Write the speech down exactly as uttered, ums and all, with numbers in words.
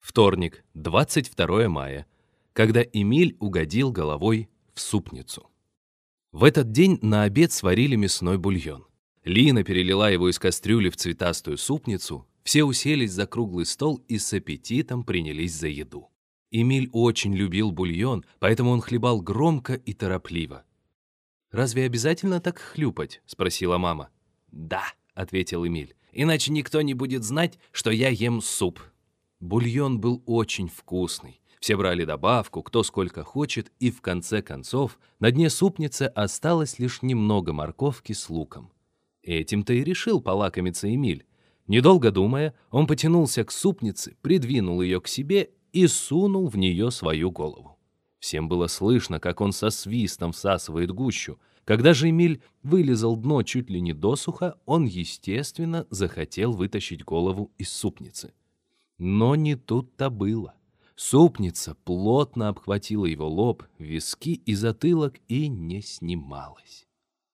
Вторник, двадцать второе мая, когда Эмиль угодил головой в супницу. В этот день на обед сварили мясной бульон. Лина перелила его из кастрюли в цветастую супницу, все уселись за круглый стол и с аппетитом принялись за еду. Эмиль очень любил бульон, поэтому он хлебал громко и торопливо. «Разве обязательно так хлюпать?» — спросила мама. «Да», — ответил Эмиль, — «иначе никто не будет знать, что я ем суп». Бульон был очень вкусный. Все брали добавку, кто сколько хочет, и в конце концов на дне супницы осталось лишь немного морковки с луком. Этим-то и решил полакомиться Эмиль. Недолго думая, он потянулся к супнице, придвинул ее к себе и сунул в нее свою голову. Всем было слышно, как он со свистом всасывает гущу. Когда же Эмиль вылизал дно чуть ли не досуха, он, естественно, захотел вытащить голову из супницы. Но не тут-то было. Супница плотно обхватила его лоб, виски и затылок и не снималась.